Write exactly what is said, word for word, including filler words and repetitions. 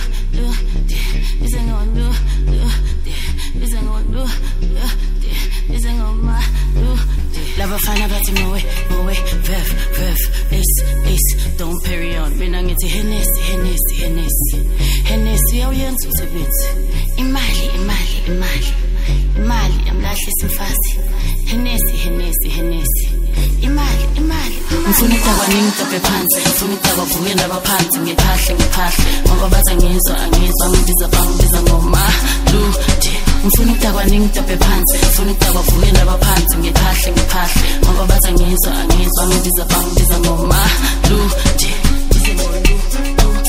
Labafana bathi mowe mowe vev vev is is don't carry on mina ngithi Hennessy Hennessy Hennessy Hennessy awuyenza umsebenzi imali imali imali imali amlahlisa imfazi Hennessy Hennessy Hennessy imali imali ngifuna ukudakwa ningidobhe phansi ngifuna ukudakwa vuke ndabaphansi ngiphahle ngiphahle ngoba bathi ngizwa angizwa ngibiza bangibiza ngoma lude ngifuna ukudakwa ningidobhe phansi ngifuna ukudakwa vuke ndabaphansi ngiphahle ngiphahle ngoba bathi ngizwa angizwa ngibiza bangibiza ngoma lude ngizwe ngolu